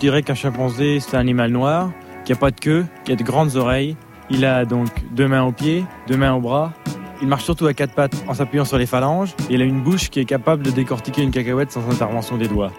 dirais qu'un chimpanzé, c'est un animal noir, qui n'a pas de queue, qui a de grandes oreilles. Il a donc 2 mains aux pieds, 2 mains aux bras. Il marche surtout à 4 pattes en s'appuyant sur les phalanges. Et il a une bouche qui est capable de décortiquer une cacahuète sans intervention des doigts.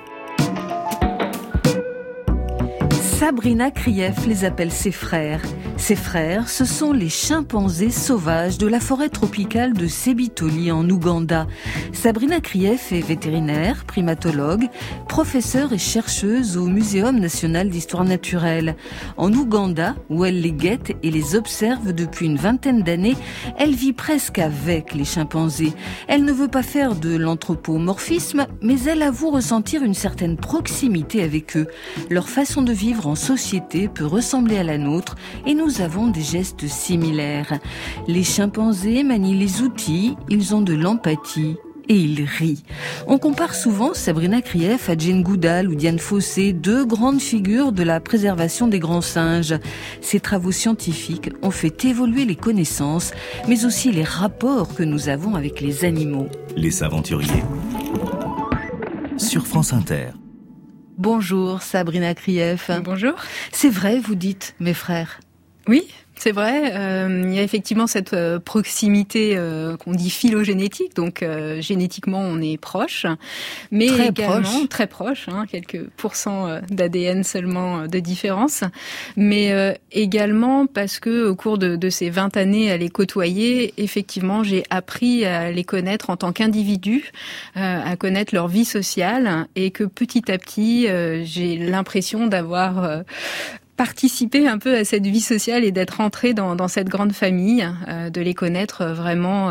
Sabrina Krief les appelle ses frères. Ses frères, ce sont les chimpanzés sauvages de la forêt tropicale de Sebitoli en Ouganda. Sabrina Krief est vétérinaire, primatologue, professeure et chercheuse au Muséum national d'histoire naturelle. En Ouganda, où elle les guette et les observe depuis une vingtaine d'années, elle vit presque avec les chimpanzés. Elle ne veut pas faire de l'anthropomorphisme, mais elle avoue ressentir une certaine proximité avec eux. Leur façon de vivre en société peut ressembler à la nôtre et nous avons des gestes similaires. Les chimpanzés manient les outils, ils ont de l'empathie et ils rient. On compare souvent Sabrina Krief à Jane Goodall ou Dian Fossey, 2 grandes figures de la préservation des grands singes. Ces travaux scientifiques ont fait évoluer les connaissances, mais aussi les rapports que nous avons avec les animaux. Les Aventuriers sur France Inter. Bonjour Sabrina Krief. Bonjour. C'est vrai, vous dites, mes frères? Oui, c'est vrai. Il y a effectivement cette proximité qu'on dit phylogénétique, donc génétiquement on est proche, mais très également proche. Très proche, quelques pourcents d'ADN seulement de différence, mais également parce que au cours de ces 20 années à les côtoyer, effectivement j'ai appris à les connaître en tant qu'individus, à connaître leur vie sociale, et que petit à petit j'ai l'impression d'avoir participer un peu à cette vie sociale et d'être entrée dans cette grande famille, de les connaître vraiment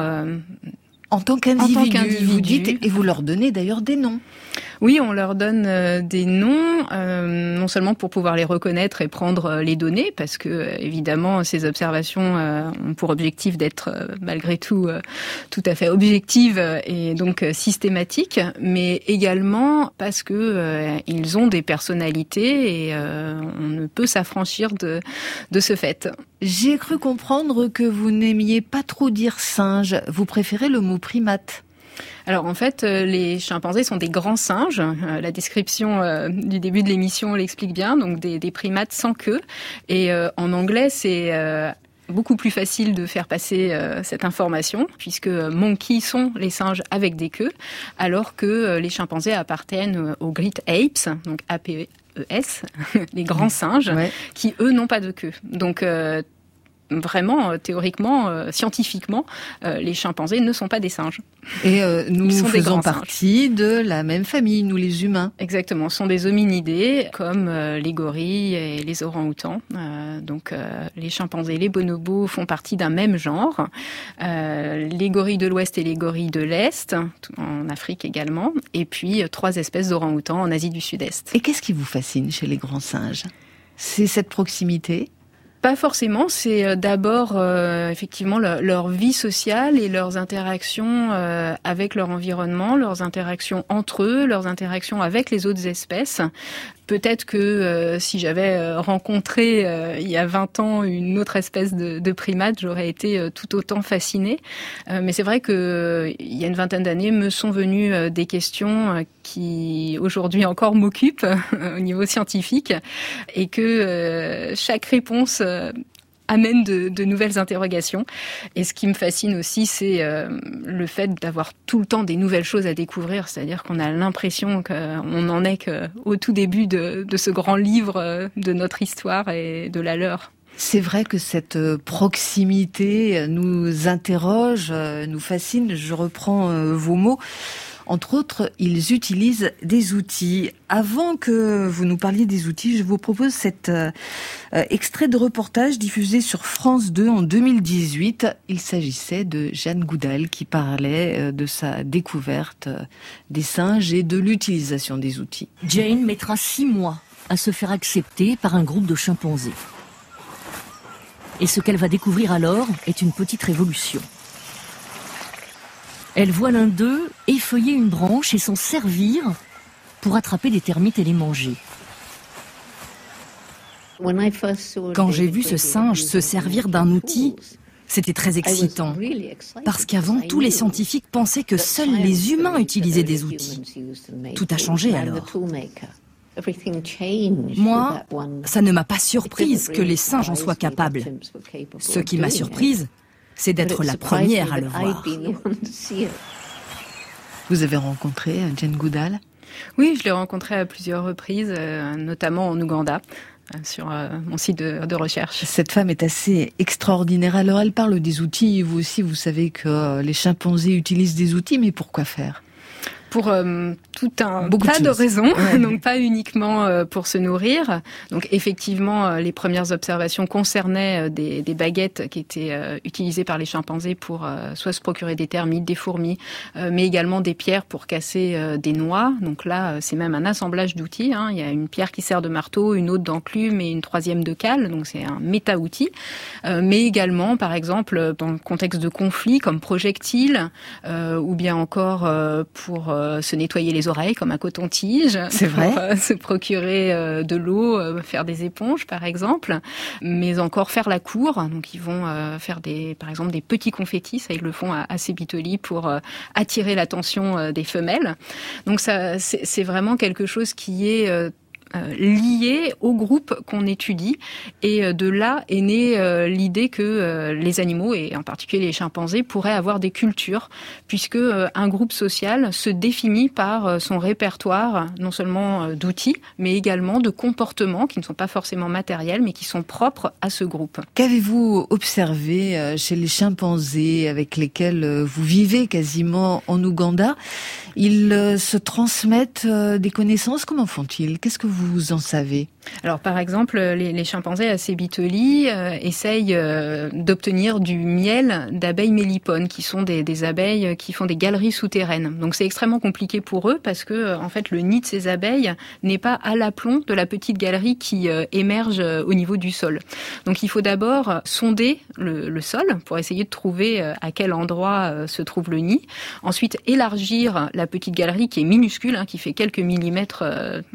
en tant qu'individu, vous dites, et vous leur donnez d'ailleurs des noms. Oui, on leur donne des noms, non seulement pour pouvoir les reconnaître et prendre les données, parce que évidemment ces observations ont pour objectif d'être malgré tout tout à fait objectives et donc systématiques, mais également parce que ils ont des personnalités et on ne peut s'affranchir de ce fait. J'ai cru comprendre que vous n'aimiez pas trop dire singe, vous préférez le mot primate. Alors en fait, les chimpanzés sont des grands singes. La description du début de l'émission l'explique bien, donc des primates sans queue. Et en anglais, c'est beaucoup plus facile de faire passer cette information, puisque monkey sont les singes avec des queues, alors que les chimpanzés appartiennent aux great apes, donc APES, les grands singes, ouais, qui eux n'ont pas de queue. Donc vraiment, théoriquement, scientifiquement, les chimpanzés ne sont pas des singes. Et nous faisons partie de la même famille, nous les humains. Exactement, ce sont des hominidés, comme les gorilles et les orang-outans. Donc les chimpanzés et les bonobos font partie d'un même genre. Les gorilles de l'Ouest et les gorilles de l'Est, en Afrique également. Et puis 3 espèces d'orang-outans en Asie du Sud-Est. Et qu'est-ce qui vous fascine chez les grands singes? C'est cette proximité? Pas forcément, c'est d'abord effectivement leur vie sociale et leurs interactions avec leur environnement, leurs interactions entre eux, leurs interactions avec les autres espèces. Peut-être que si j'avais rencontré il y a 20 ans une autre espèce de primate, j'aurais été tout autant fascinée. Mais c'est vrai que il y a une vingtaine d'années me sont venues des questions qui aujourd'hui encore m'occupent au niveau scientifique, et que chaque réponse amène de nouvelles interrogations. Et ce qui me fascine aussi, c'est le fait d'avoir tout le temps des nouvelles choses à découvrir. C'est-à-dire qu'on a l'impression qu'on n'en est qu'au tout début de ce grand livre de notre histoire et de la leur. C'est vrai que cette proximité nous interroge, nous fascine. Je reprends vos mots. Entre autres, ils utilisent des outils. Avant que vous nous parliez des outils, je vous propose cet extrait de reportage diffusé sur France 2 en 2018. Il s'agissait de Jane Goodall qui parlait de sa découverte des singes et de l'utilisation des outils. Jane mettra 6 mois à se faire accepter par un groupe de chimpanzés. Et ce qu'elle va découvrir alors est une petite révolution. Elle voit l'un d'eux effeuiller une branche et s'en servir pour attraper des termites et les manger. Quand j'ai vu ce singe se servir d'un outil, c'était très excitant. Parce qu'avant, tous les scientifiques pensaient que seuls les humains utilisaient des outils. Tout a changé alors. Moi, ça ne m'a pas surprise que les singes en soient capables. Ce qui m'a surprise, c'est d'être la première à le voir. Vous avez rencontré Jane Goodall ? Oui, je l'ai rencontrée à plusieurs reprises, notamment en Ouganda, sur mon site de recherche. Cette femme est assez extraordinaire. Alors elle parle des outils, vous aussi vous savez que les chimpanzés utilisent des outils, mais pour quoi faire ? Pour tout un tas de raisons, donc pas uniquement pour se nourrir. Donc effectivement, les premières observations concernaient des baguettes qui étaient utilisées par les chimpanzés pour soit se procurer des termites, des fourmis, mais également des pierres pour casser des noix. Donc là, c'est même un assemblage d'outils. Il y a une pierre qui sert de marteau, une autre d'enclume et une troisième de cale. Donc c'est un méta-outil. Mais également, par exemple, dans le contexte de conflits comme projectiles, ou bien encore pour se nettoyer les oreilles comme un coton-tige. C'est vrai. Pour se procurer de l'eau, faire des éponges par exemple, mais encore faire la cour. Donc ils vont faire par exemple des petits confettis, ça ils le font à Sébitoli pour attirer l'attention des femelles. Donc ça c'est vraiment quelque chose qui est lié au groupe qu'on étudie, et de là est née l'idée que les animaux, et en particulier les chimpanzés, pourraient avoir des cultures, puisque un groupe social se définit par son répertoire non seulement d'outils, mais également de comportements qui ne sont pas forcément matériels, mais qui sont propres à ce groupe. Qu'avez-vous observé chez les chimpanzés avec lesquels vous vivez quasiment en Ouganda ? Ils se transmettent des connaissances, comment font-ils ? Qu'est-ce que vous en savez ? Alors par exemple, les chimpanzés à Sébitoli essayent d'obtenir du miel d'abeilles mélipones, qui sont des abeilles qui font des galeries souterraines. Donc c'est extrêmement compliqué pour eux parce que en fait le nid de ces abeilles n'est pas à l'aplomb de la petite galerie qui émerge au niveau du sol. Donc il faut d'abord sonder le sol pour essayer de trouver à quel endroit se trouve le nid. Ensuite élargir la petite galerie qui est minuscule, qui fait quelques millimètres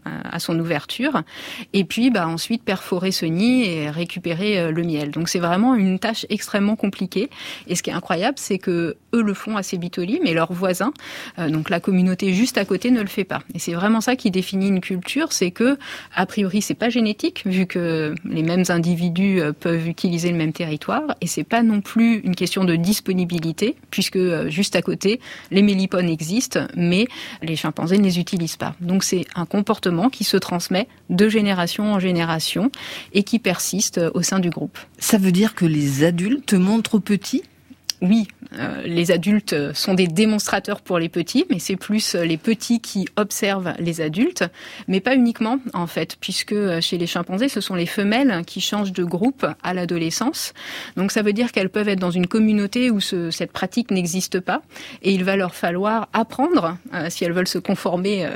à son ouverture. Et puis ensuite perforer ce nid et récupérer le miel. Donc c'est vraiment une tâche extrêmement compliquée. Et ce qui est incroyable, c'est que eux le font à Sébitoli, mais leurs voisins, donc la communauté juste à côté, ne le fait pas. Et c'est vraiment ça qui définit une culture, c'est que a priori c'est pas génétique, vu que les mêmes individus peuvent utiliser le même territoire, et c'est pas non plus une question de disponibilité, puisque juste à côté les mélipones existent, mais les chimpanzés ne les utilisent pas. Donc c'est un comportement qui se transmet de génération en génération et qui persiste au sein du groupe. Ça veut dire que les adultes montrent aux petits ? Oui, les adultes sont des démonstrateurs pour les petits, mais c'est plus les petits qui observent les adultes, mais pas uniquement en fait, puisque chez les chimpanzés, ce sont les femelles qui changent de groupe à l'adolescence. Donc ça veut dire qu'elles peuvent être dans une communauté où cette pratique n'existe pas, et il va leur falloir apprendre, si elles veulent se conformer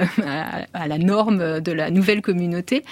à la norme de la nouvelle communauté,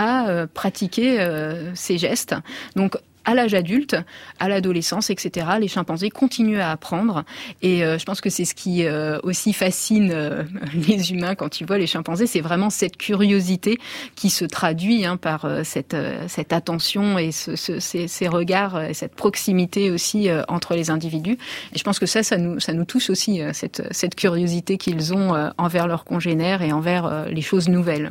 à pratiquer ces gestes. Donc à l'âge adulte, à l'adolescence, etc., les chimpanzés continuent à apprendre. Et je pense que c'est ce qui aussi fascine les humains quand ils voient les chimpanzés. C'est vraiment cette curiosité qui se traduit par cette attention et ces regards, et cette proximité aussi entre les individus. Et je pense que ça nous touche aussi, cette curiosité qu'ils ont envers leurs congénères et envers les choses nouvelles.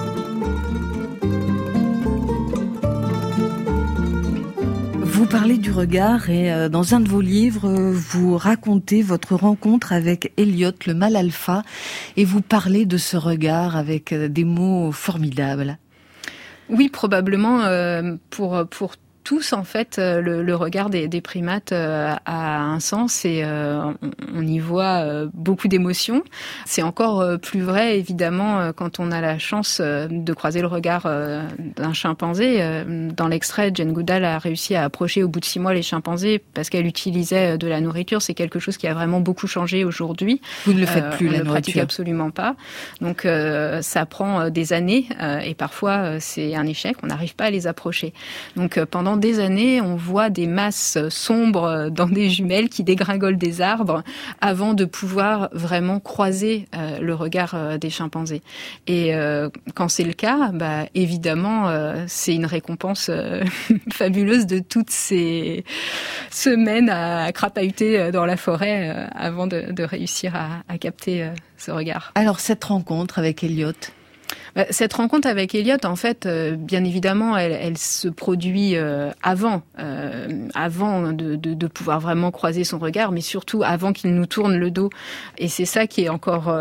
Vous parlez du regard et dans un de vos livres, vous racontez votre rencontre avec Elliot, le mâle alpha, et vous parlez de ce regard avec des mots formidables. Oui, probablement pour tous, en fait, le regard des primates a un sens et on y voit beaucoup d'émotions. C'est encore plus vrai, évidemment, quand on a la chance de croiser le regard d'un chimpanzé. Dans l'extrait, Jane Goodall a réussi à approcher au bout de 6 mois les chimpanzés parce qu'elle utilisait de la nourriture. C'est quelque chose qui a vraiment beaucoup changé aujourd'hui. Vous ne le faites plus, la nourriture. On ne le pratique absolument pas. Donc, ça prend des années et parfois, c'est un échec. On n'arrive pas à les approcher. Donc, pendant des années, on voit des masses sombres dans des jumelles qui dégringolent des arbres avant de pouvoir vraiment croiser le regard des chimpanzés. Et quand c'est le cas, évidemment, c'est une récompense fabuleuse de toutes ces semaines à crapahuter dans la forêt avant de réussir à capter ce regard. Alors, cette rencontre avec Elliot ? Cette rencontre avec Elliot, en fait, bien évidemment, elle se produit avant de pouvoir vraiment croiser son regard, mais surtout avant qu'il nous tourne le dos. Et c'est ça qui est encore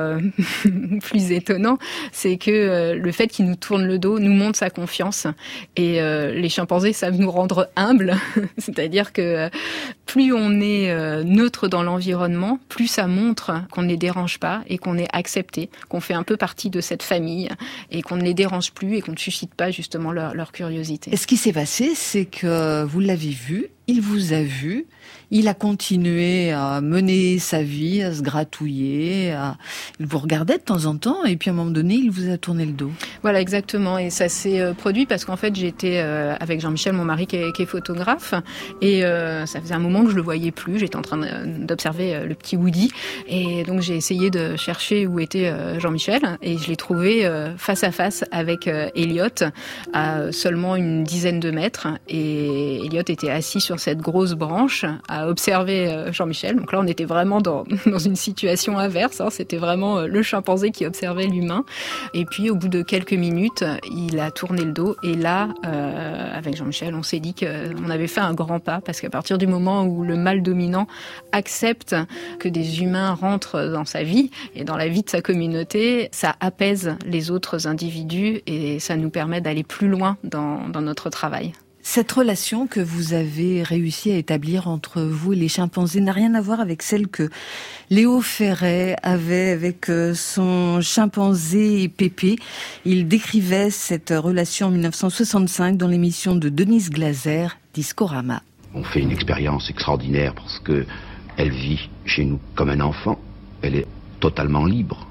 plus étonnant, c'est que le fait qu'il nous tourne le dos nous montre sa confiance. Et les chimpanzés savent nous rendre humbles, c'est-à-dire que plus on est neutre dans l'environnement, plus ça montre qu'on ne les dérange pas et qu'on est accepté, qu'on fait un peu partie de cette famille et qu'on ne les dérange plus et qu'on ne suscite pas justement leur curiosité. Et ce qui s'est passé, c'est que vous l'avez vu, il vous a vu, il a continué à mener sa vie, à se gratouiller, il vous regardait de temps en temps et puis à un moment donné, il vous a tourné le dos. Voilà, exactement. Et ça s'est produit parce qu'en fait, j'étais avec Jean-Michel, mon mari, qui est photographe, et ça faisait un moment que je le voyais plus. J'étais en train d'observer le petit Woody, et donc j'ai essayé de chercher où était Jean-Michel, et je l'ai trouvé face à face avec Elliot, à seulement une dizaine de mètres. Et Elliot était assis sur cette grosse branche à observer Jean-Michel. Donc là, on était vraiment dans une situation inverse. C'était vraiment le chimpanzé qui observait l'humain. Et puis, au bout de quelques minutes, il a tourné le dos. Et là, avec Jean-Michel, on s'est dit qu'on avait fait un grand pas, parce qu'à partir du moment où le mâle dominant accepte que des humains rentrent dans sa vie et dans la vie de sa communauté, ça apaise les autres individus et ça nous permet d'aller plus loin dans notre travail. Cette relation que vous avez réussi à établir entre vous et les chimpanzés n'a rien à voir avec celle que Léo Ferré avait avec son chimpanzé Pépé. Il décrivait cette relation en 1965 dans l'émission de Denise Glaser, Discorama. On fait une expérience extraordinaire parce que elle vit chez nous comme un enfant. Elle est totalement libre.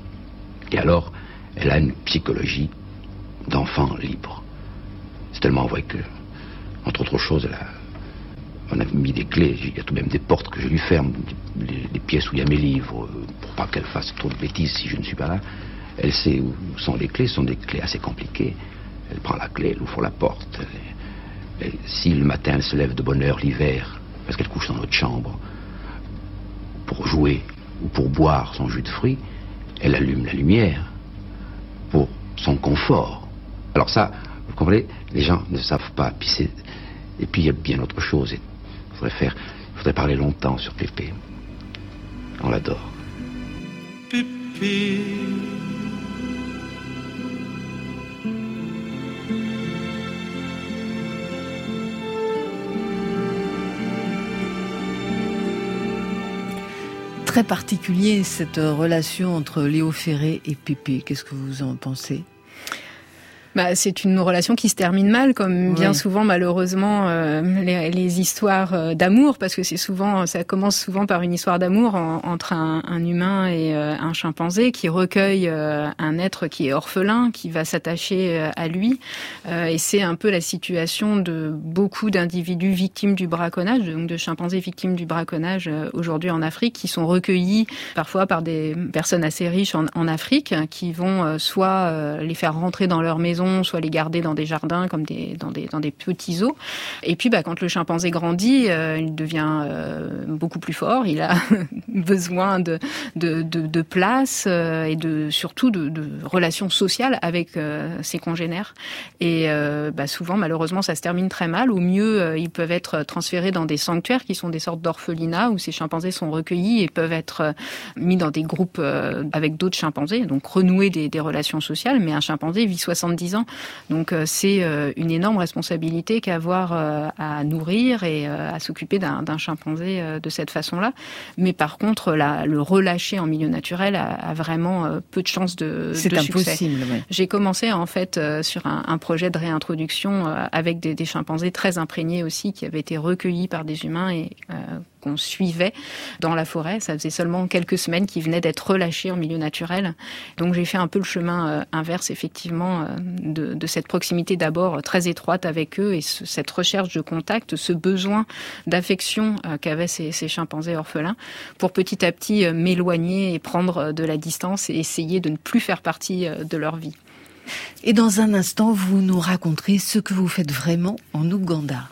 Et alors, elle a une psychologie d'enfant libre. C'est tellement vrai que, entre autres choses, on a mis des clés, il y a tout de même des portes que je lui ferme, les pièces où il y a mes livres, pour pas qu'elle fasse trop de bêtises si je ne suis pas là. Elle sait où sont les clés, ce sont des clés assez compliquées. Elle prend la clé, elle ouvre la porte. Si le matin elle se lève de bonne heure l'hiver, parce qu'elle couche dans notre chambre, pour jouer ou pour boire son jus de fruits, elle allume la lumière pour son confort. Alors ça, vous comprenez, les gens ne savent pas. Et puis il y a bien autre chose. Il faudrait parler longtemps sur Pépé. On l'adore. Pépé. Très particulier cette relation entre Léo Ferré et Pépé. Qu'est-ce que vous en pensez ? C'est une relation qui se termine mal, comme bien souvent malheureusement les histoires d'amour, parce que ça commence souvent par une histoire d'amour entre un humain et un chimpanzé qui recueille un être qui est orphelin, qui va s'attacher à lui, et c'est un peu la situation de beaucoup d'individus victimes du braconnage, donc de chimpanzés victimes du braconnage aujourd'hui en Afrique, qui sont recueillis parfois par des personnes assez riches en Afrique, qui vont soit les faire rentrer dans leur maison, soit les garder dans des jardins comme dans des petits zoos. Et puis quand le chimpanzé grandit, il devient beaucoup plus fort, il a besoin de place et surtout de relations sociales avec ses congénères. Et souvent, malheureusement, ça se termine très mal. Au mieux, ils peuvent être transférés dans des sanctuaires qui sont des sortes d'orphelinats où ces chimpanzés sont recueillis et peuvent être mis dans des groupes avec d'autres chimpanzés, donc renouer des relations sociales. Mais un chimpanzé vit 70 ans. Donc c'est une énorme responsabilité qu'avoir à nourrir et à s'occuper d'un chimpanzé de cette façon-là. Mais par contre, le relâcher en milieu naturel a vraiment peu de chances de succès. C'est impossible, oui. J'ai commencé en fait sur un projet de réintroduction avec des chimpanzés très imprégnés aussi, qui avaient été recueillis par des humains et qu'on suivait dans la forêt. Ça faisait seulement quelques semaines qu'ils venaient d'être relâchés en milieu naturel. Donc j'ai fait un peu le chemin inverse, effectivement, de cette proximité d'abord très étroite avec eux et cette recherche de contact, ce besoin d'affection qu'avaient ces chimpanzés orphelins, pour petit à petit m'éloigner et prendre de la distance et essayer de ne plus faire partie de leur vie. Et dans un instant, vous nous raconterez ce que vous faites vraiment en Ouganda.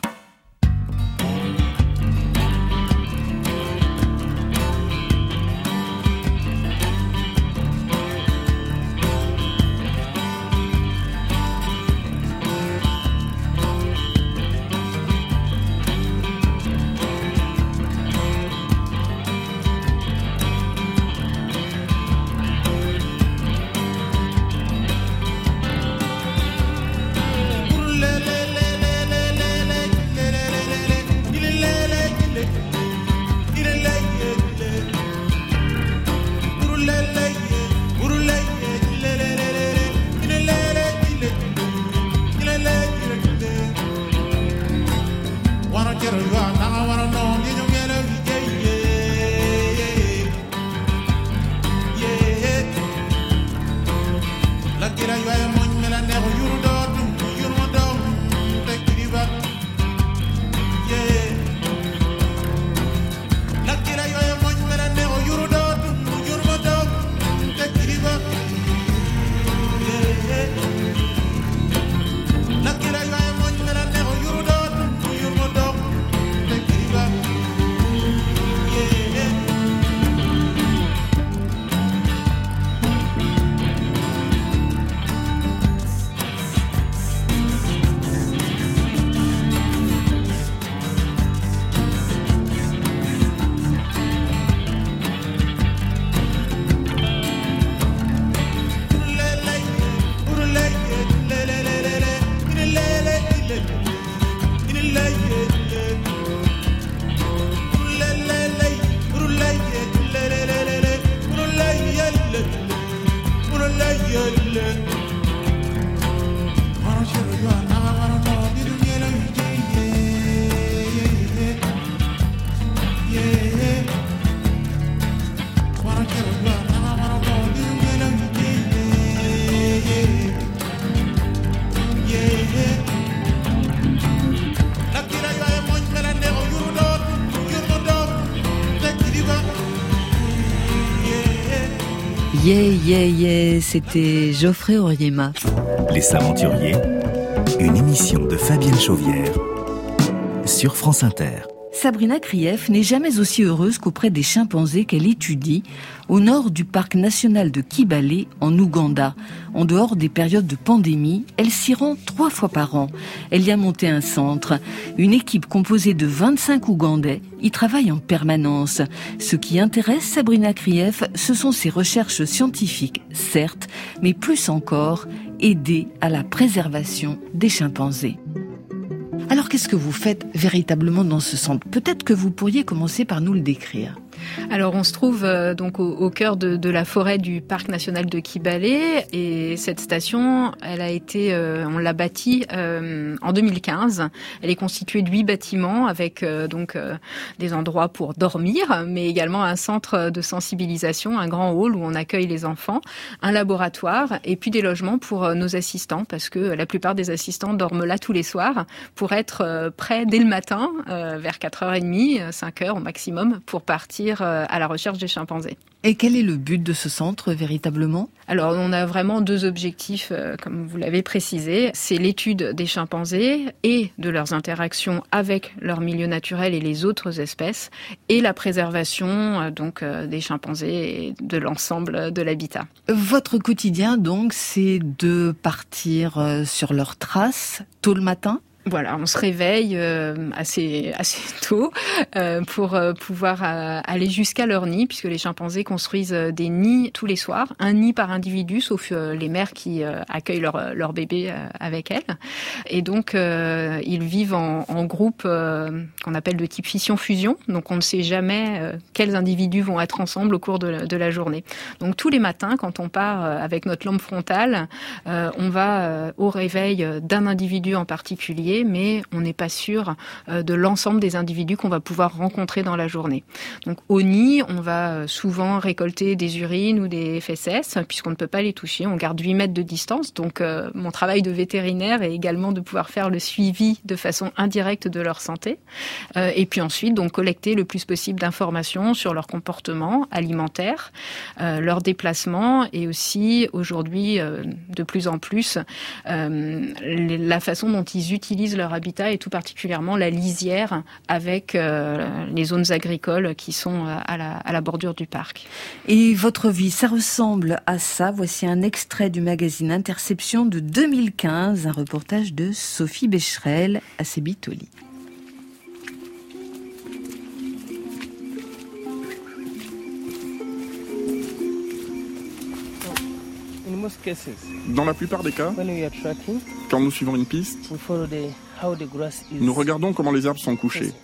C'était Geoffrey Auriemma. Les Aventuriers, une émission de Fabienne Chauvière sur France Inter. Sabrina Krief n'est jamais aussi heureuse qu'auprès des chimpanzés qu'elle étudie au nord du parc national de Kibale en Ouganda. En dehors des périodes de pandémie, elle s'y rend 3 fois par an. Elle y a monté un centre. Une équipe composée de 25 Ougandais y travaille en permanence. Ce qui intéresse Sabrina Krief, ce sont ses recherches scientifiques, certes, mais plus encore, aider à la préservation des chimpanzés. Alors qu'est-ce que vous faites véritablement dans ce centre ? Peut-être que vous pourriez commencer par nous le décrire. Alors on se trouve donc au cœur de la forêt du parc national de Kibale, et cette station, elle a été, on l'a bâtie en 2015. Elle est constituée de 8 bâtiments avec des endroits pour dormir, mais également un centre de sensibilisation, un grand hall où on accueille les enfants, un laboratoire et puis des logements pour nos assistants, parce que la plupart des assistants dorment là tous les soirs pour être prêts dès le matin, vers 4h30, 5h au maximum, pour partir à la recherche des chimpanzés. Et quel est le but de ce centre véritablement ? Alors on a vraiment 2 objectifs, comme vous l'avez précisé. C'est l'étude des chimpanzés et de leurs interactions avec leur milieu naturel et les autres espèces, et la préservation des chimpanzés et de l'ensemble de l'habitat. Votre quotidien donc, c'est de partir sur leurs traces tôt le matin ? Voilà, on se réveille assez tôt pour pouvoir aller jusqu'à leur nid, puisque les chimpanzés construisent des nids tous les soirs, un nid par individu, sauf les mères qui accueillent leur bébé avec elles. Et donc, ils vivent en groupe qu'on appelle de type fission-fusion, donc on ne sait jamais quels individus vont être ensemble au cours de la journée. Donc tous les matins, quand on part avec notre lampe frontale, on va au réveil d'un individu en particulier, mais on n'est pas sûr de l'ensemble des individus qu'on va pouvoir rencontrer dans la journée. Donc au nid, on va souvent récolter des urines ou des fesses, puisqu'on ne peut pas les toucher, on garde 8 mètres de distance. Donc mon travail de vétérinaire est également de pouvoir faire le suivi de façon indirecte de leur santé. Et puis ensuite, donc collecter le plus possible d'informations sur leur comportement alimentaire, leur déplacement, et aussi aujourd'hui, de plus en plus, la façon dont ils utilisent leur habitat, et tout particulièrement la lisière avec les zones agricoles qui sont à la bordure du parc. Et votre vie, ça ressemble à ça. Voici un extrait du magazine Interception de 2015, un reportage de Sophie Becherel à Sebitoli. Dans la plupart des cas, quand nous suivons une piste, nous regardons comment les herbes sont couchées.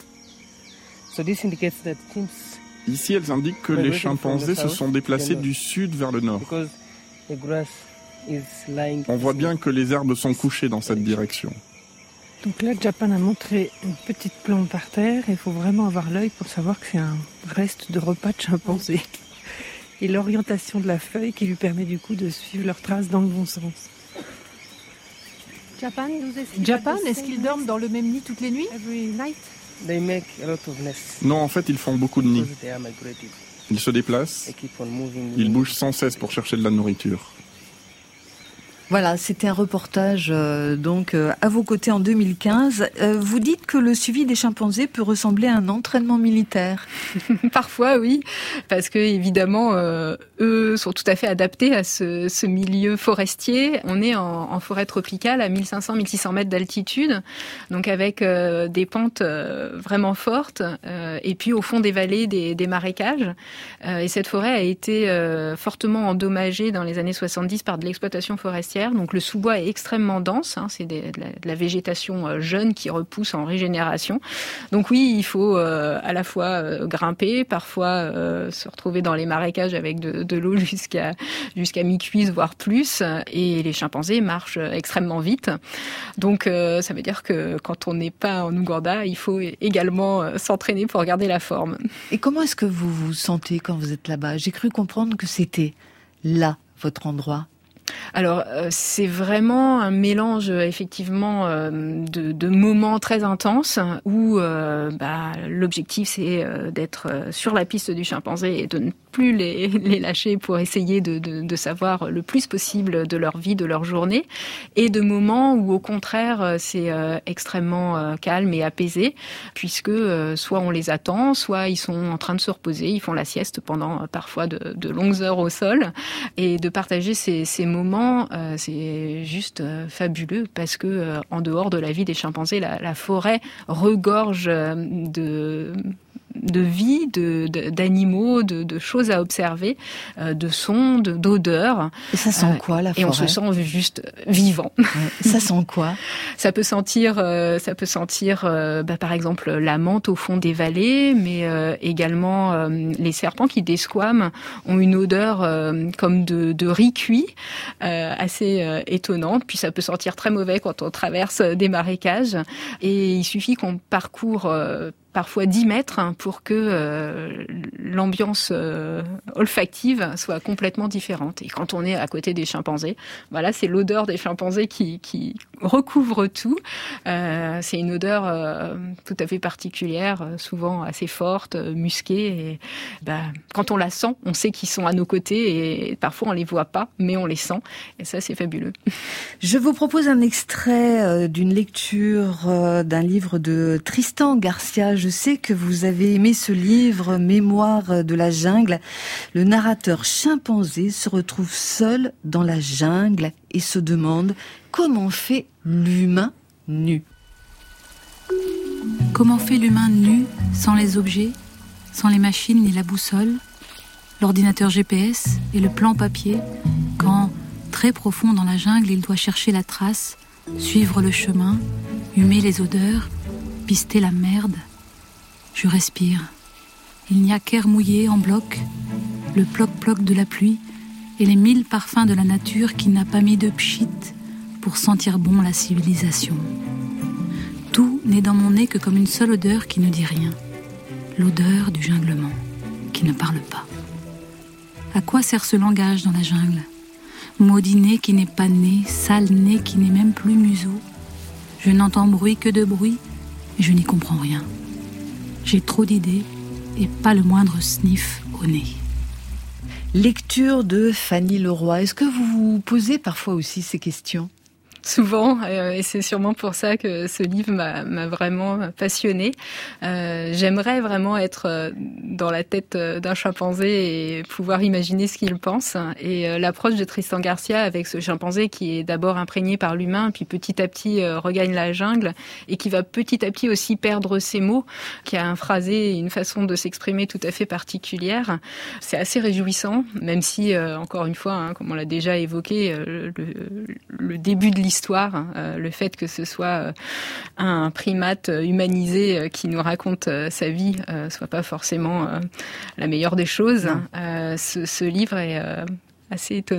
Ici, elles indiquent que les chimpanzés se sont déplacés du sud vers le nord. On voit bien que les herbes sont couchées dans cette direction. Donc là, Japan a montré une petite plante par terre. Il faut vraiment avoir l'œil pour savoir que c'est un reste de repas de chimpanzé. Et l'orientation de la feuille qui lui permet du coup de suivre leurs traces dans le bon sens. Japan, est-ce qu'ils dorment dans le même nid toutes les nuits? Non, en fait, ils font beaucoup de nids. Ils se déplacent, ils bougent sans cesse pour chercher de la nourriture. Voilà, c'était un reportage à vos côtés en 2015. Vous dites que le suivi des chimpanzés peut ressembler à un entraînement militaire. Parfois, oui, parce que évidemment, eux sont tout à fait adaptés à ce milieu forestier. On est en forêt tropicale à 1500-1600 mètres d'altitude, donc avec des pentes vraiment fortes, et puis au fond des vallées, des marécages. Et cette forêt a été fortement endommagée dans les années 70 par de l'exploitation forestière. Donc le sous-bois est extrêmement dense, c'est de la végétation jeune qui repousse en régénération. Donc oui, il faut à la fois grimper, parfois se retrouver dans les marécages avec de l'eau jusqu'à mi-cuisse, voire plus. Et les chimpanzés marchent extrêmement vite. Donc ça veut dire que quand on n'est pas en Ouganda, il faut également s'entraîner pour garder la forme. Et comment est-ce que vous vous sentez quand vous êtes là-bas? J'ai cru comprendre que c'était là, votre endroit. Alors, c'est vraiment un mélange, effectivement, de moments très intenses où l'objectif, c'est d'être sur la piste du chimpanzé et de ne plus les lâcher pour essayer de savoir le plus possible de leur vie, de leur journée, et de moments où, au contraire, c'est extrêmement calme et apaisé, puisque soit on les attend, soit ils sont en train de se reposer, ils font la sieste pendant parfois de longues heures au sol, et de partager ces moments, c'est juste fabuleux parce que en dehors de la vie des chimpanzés, la forêt regorge de vie, d'animaux, de choses à observer, de sons, d'odeurs. Et ça sent quoi, la forêt? Et on se sent juste vivant. Ça sent quoi? Ça peut sentir, par exemple, la menthe au fond des vallées, mais également les serpents qui desquament ont une odeur comme de riz cuit, assez étonnante. Puis ça peut sentir très mauvais quand on traverse des marécages. Et il suffit qu'on parcourt parfois 10 mètres pour que l'ambiance olfactive soit complètement différente. Et quand on est à côté des chimpanzés, voilà, c'est l'odeur des chimpanzés qui recouvre tout. C'est une odeur tout à fait particulière, souvent assez forte, musquée. Et, quand on la sent, on sait qu'ils sont à nos côtés et parfois on les voit pas, mais on les sent. Et ça, c'est fabuleux. Je vous propose un extrait d'une lecture d'un livre de Tristan Garcia. Je sais que vous avez aimé ce livre, Mémoire de la jungle. Le narrateur chimpanzé se retrouve seul dans la jungle et se demande comment fait l'humain nu. Comment fait l'humain nu, sans les objets, sans les machines ni la boussole, l'ordinateur GPS et le plan papier, quand, très profond dans la jungle, il doit chercher la trace, suivre le chemin, humer les odeurs, pister la merde. Je respire. Il n'y a qu'air mouillé en bloc, le ploc-ploc de la pluie et les 1000 parfums de la nature qui n'a pas mis de pchit pour sentir bon la civilisation. Tout n'est dans mon nez que comme une seule odeur qui ne dit rien. L'odeur du junglement, qui ne parle pas. À quoi sert ce langage dans la jungle? Maudit nez qui n'est pas né, sale nez qui n'est même plus museau. Je n'entends bruit que de bruit et je n'y comprends rien. J'ai trop d'idées et pas le moindre sniff au nez. Lecture de Fanny Leroy. Est-ce que vous vous posez parfois aussi ces questions ? Souvent, et c'est sûrement pour ça que ce livre m'a vraiment passionnée. J'aimerais vraiment être dans la tête d'un chimpanzé et pouvoir imaginer ce qu'il pense. Et l'approche de Tristan Garcia avec ce chimpanzé qui est d'abord imprégné par l'humain, puis petit à petit regagne la jungle et qui va petit à petit aussi perdre ses mots, qui a un phrasé et une façon de s'exprimer tout à fait particulière. C'est assez réjouissant, même si, encore une fois, comme on l'a déjà évoqué, le début de l'histoire, le fait que ce soit un primate humanisé qui nous raconte sa vie soit pas forcément la meilleure des choses. Ce livre est assez étonnant.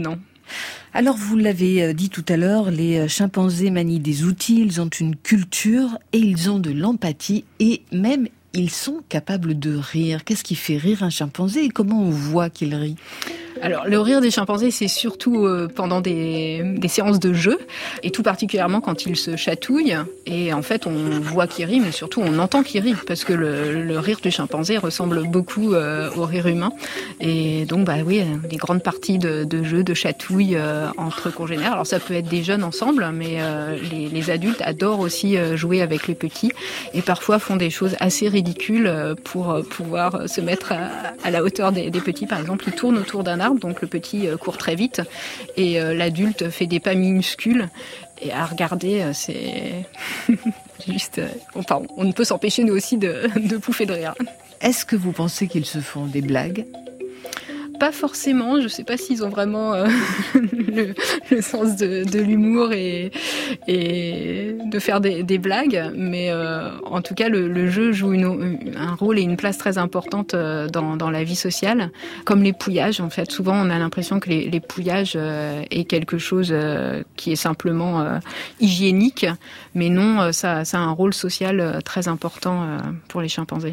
Alors, vous l'avez dit tout à l'heure, les chimpanzés manient des outils, ils ont une culture et ils ont de l'empathie et même ils sont capables de rire. Qu'est-ce qui fait rire un chimpanzé et comment on voit qu'il rit ? Alors, le rire des chimpanzés, c'est surtout pendant des séances de jeu, et tout particulièrement quand ils se chatouillent. Et en fait, on voit qu'ils rient, mais surtout on entend qu'ils rient, parce que le rire du chimpanzé ressemble beaucoup au rire humain. Et donc, des grandes parties de jeux, de chatouilles entre congénères. Alors, ça peut être des jeunes ensemble, mais les adultes adorent aussi jouer avec les petits, et parfois font des choses assez ridicules pour pouvoir se mettre à la hauteur des petits. Par exemple, ils tournent autour d'un arbre, donc le petit court très vite et l'adulte fait des pas minuscules, et à regarder c'est juste on ne peut s'empêcher nous aussi de pouffer de rire. Est-ce que vous pensez qu'ils se font des blagues ? Pas forcément, je ne sais pas s'ils ont vraiment le sens de l'humour et de faire des blagues, mais en tout cas le jeu joue un rôle et une place très importante dans la vie sociale, comme les pouillages en fait. Souvent on a l'impression que les pouillages est quelque chose qui est simplement hygiénique, mais non, ça a un rôle social très important pour les chimpanzés.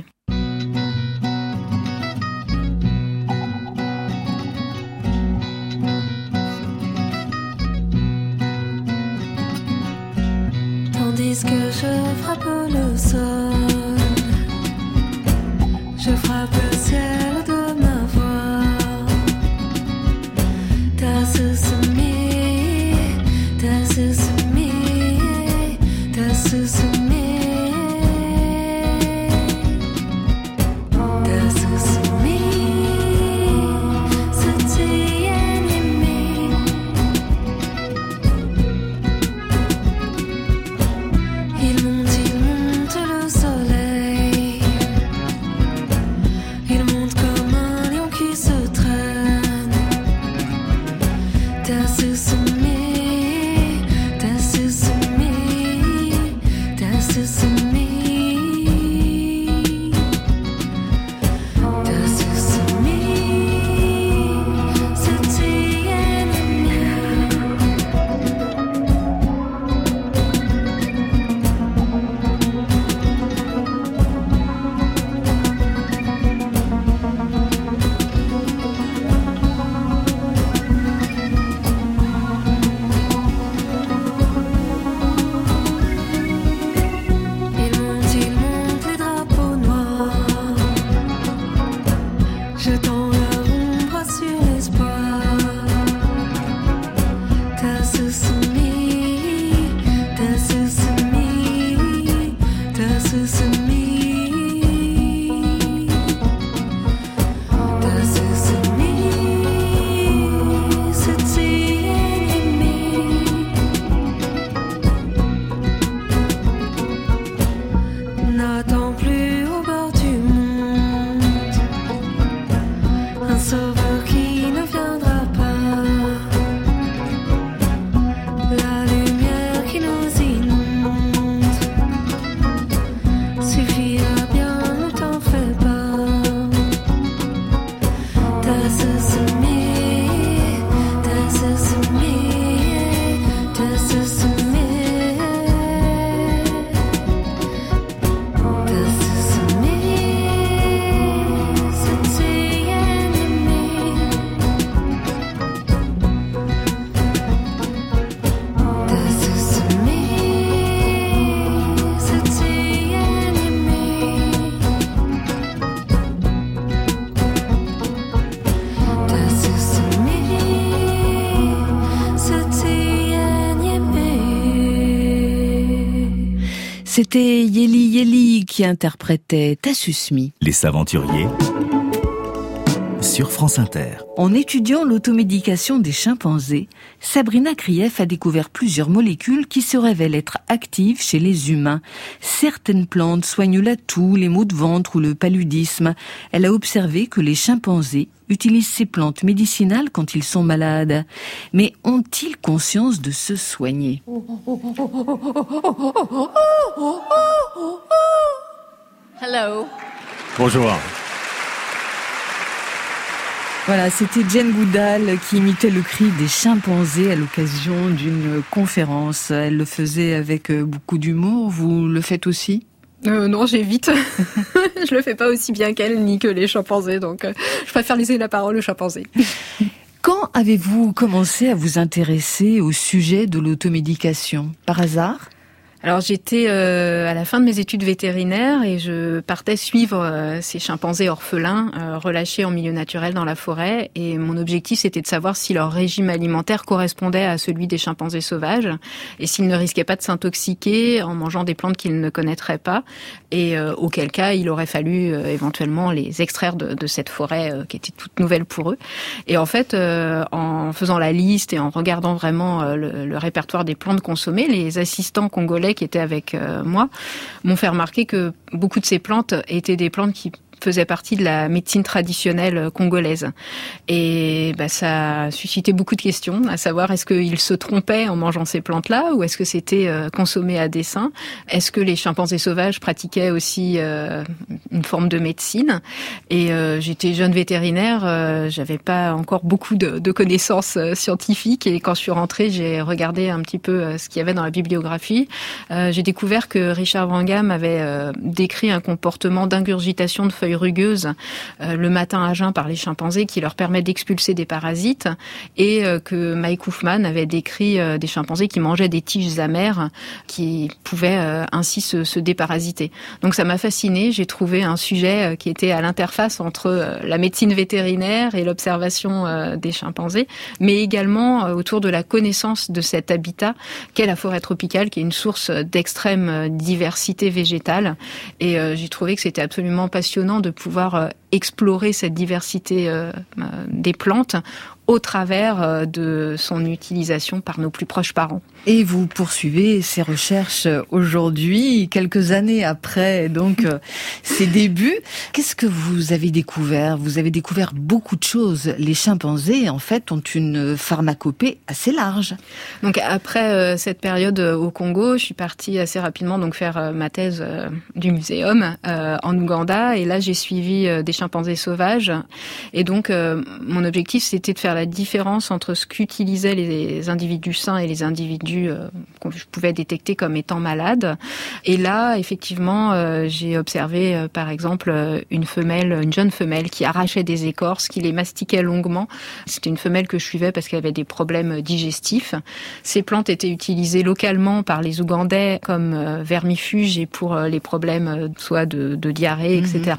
Tandis que je frappe le sol, je frappe le ciel de ma voix. Das ist mir, das ist mir, das ist mir. C'était Yeli Yeli qui interprétait Tassusmi. Les Aventuriers sur France Inter. En étudiant l'automédication des chimpanzés, Sabrina Krief a découvert plusieurs molécules qui se révèlent être actives chez les humains. Certaines plantes soignent la toux, les maux de ventre ou le paludisme. Elle a observé que les chimpanzés utilisent ces plantes médicinales quand ils sont malades. Mais ont-ils conscience de se soigner ? Hello. Bonjour. Voilà, c'était Jane Goodall qui imitait le cri des chimpanzés à l'occasion d'une conférence. Elle le faisait avec beaucoup d'humour. Vous le faites aussi ? Non, j'évite. Je le fais pas aussi bien qu'elle ni que les chimpanzés, donc je préfère laisser la parole aux chimpanzés. Quand avez-vous commencé à vous intéresser au sujet de l'automédication ? Par hasard ? Alors j'étais à la fin de mes études vétérinaires et je partais suivre ces chimpanzés orphelins relâchés en milieu naturel dans la forêt, et mon objectif c'était de savoir si leur régime alimentaire correspondait à celui des chimpanzés sauvages et s'ils ne risquaient pas de s'intoxiquer en mangeant des plantes qu'ils ne connaîtraient pas, et auquel cas il aurait fallu éventuellement les extraire de cette forêt qui était toute nouvelle pour eux. Et en fait en faisant la liste et en regardant vraiment le répertoire des plantes consommées, les assistants congolais qui étaient avec moi m'ont fait remarquer que beaucoup de ces plantes étaient des plantes qui faisait partie de la médecine traditionnelle congolaise. Et ça a suscité beaucoup de questions, à savoir est-ce qu'ils se trompaient en mangeant ces plantes-là ou est-ce que c'était consommé à dessein ? Est-ce que les chimpanzés sauvages pratiquaient aussi une forme de médecine ? Et j'étais jeune vétérinaire, j'avais pas encore beaucoup de connaissances scientifiques, et quand je suis rentrée, j'ai regardé un petit peu ce qu'il y avait dans la bibliographie. J'ai découvert que Richard Wrangham avait décrit un comportement d'ingurgitation de feuilles rugueuses le matin à jeun par les chimpanzés qui leur permet d'expulser des parasites, et que Mike Hoffman avait décrit des chimpanzés qui mangeaient des tiges amères qui pouvaient ainsi se déparasiter. Donc ça m'a fascinée, j'ai trouvé un sujet qui était à l'interface entre la médecine vétérinaire et l'observation des chimpanzés, mais également autour de la connaissance de cet habitat qu'est la forêt tropicale, qui est une source d'extrême diversité végétale, et j'ai trouvé que c'était absolument passionnant de pouvoir explorer cette diversité des plantes au travers de son utilisation par nos plus proches parents. Et vous poursuivez ces recherches aujourd'hui, quelques années après donc ces débuts. Qu'est-ce que vous avez découvert ? Vous avez découvert beaucoup de choses. Les chimpanzés, en fait, ont une pharmacopée assez large. Donc après cette période au Congo, je suis partie assez rapidement donc faire ma thèse du muséum en Ouganda, et là j'ai suivi des chimpanzés sauvages, et donc mon objectif c'était de faire la différence entre ce qu'utilisaient les individus sains et les individus que je pouvais détecter comme étant malades. Et là, effectivement, j'ai observé par exemple une jeune femelle qui arrachait des écorces, qui les mastiquait longuement. C'était une femelle que je suivais parce qu'elle avait des problèmes digestifs. Ces plantes étaient utilisées localement par les Ougandais comme vermifuges et pour les problèmes soit de diarrhée, etc.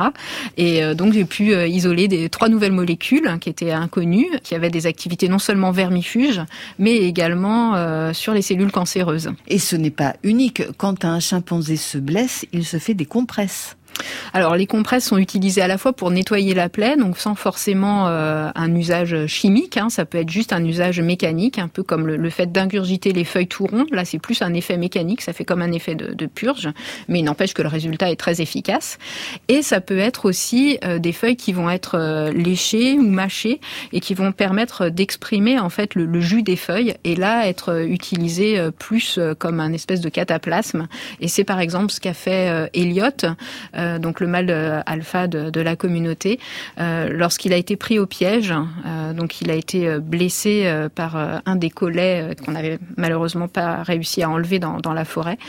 Et donc j'ai pu isoler 3 nouvelles molécules qui étaient inconnues, qui avaient des activités non seulement vermifuges, mais également sur les cellules cancéreuses. Et ce n'est pas unique. Quand un chimpanzé se blesse, il se fait des compresses. Alors les compresses sont utilisées à la fois pour nettoyer la plaie, donc sans forcément un usage chimique, ça peut être juste un usage mécanique, un peu comme le fait d'ingurgiter les feuilles tout rondes. Là c'est plus un effet mécanique, ça fait comme un effet de purge, mais il n'empêche que le résultat est très efficace. Et ça peut être aussi des feuilles qui vont être léchées ou mâchées et qui vont permettre d'exprimer en fait le jus des feuilles, et là être utilisées plus comme un espèce de cataplasme. Et c'est par exemple ce qu'a fait Elliot, donc le mâle alpha de la communauté, lorsqu'il a été pris au piège. Donc il a été blessé par un des collets qu'on n'avait malheureusement pas réussi à enlever dans la forêt.